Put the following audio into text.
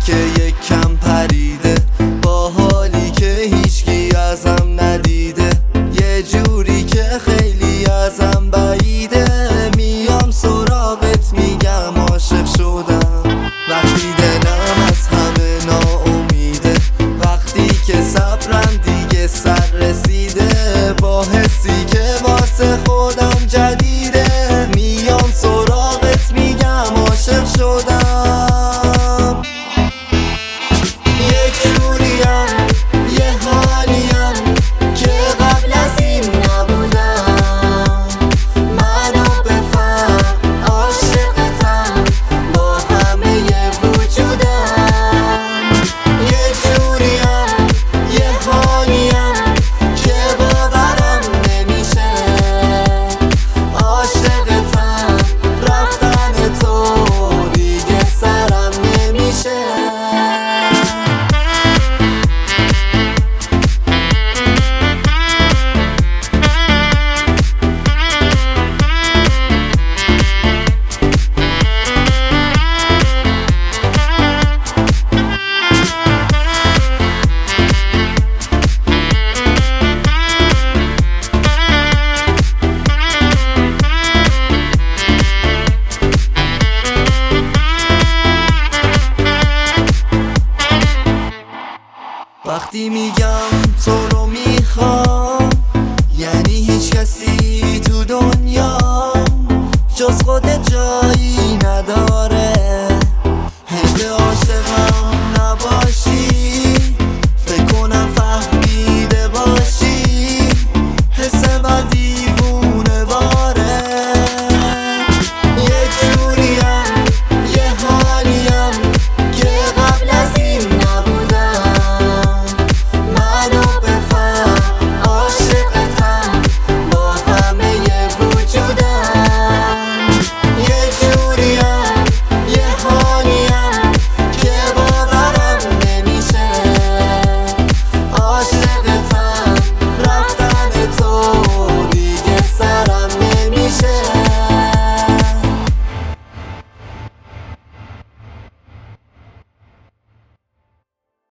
که یک کم پریده، با حالی که هیچکی ازم ندیده، یه جوری که خیلی ازم بعیده. میام سراغت میگم عاشق شدم، وقتی دلم از همه ناامیده، وقتی که صبرم دیگه سر رسیده، با حسی که واسه خودم جدیده. میام سراغت میگم عاشق شدم. یک جوریم یه حالیم که قبل از این نبودم. منو بفهم عاشقتم با همه وجودم. یک جوریم یه حالیم که باورم نمیشه، عاشقتم رفتن تو دیگه سرم نمیشه. وقتی میگم تو رو میخوام، یعنی هیچ کسی تو دنیا جز خودت جایی نداره.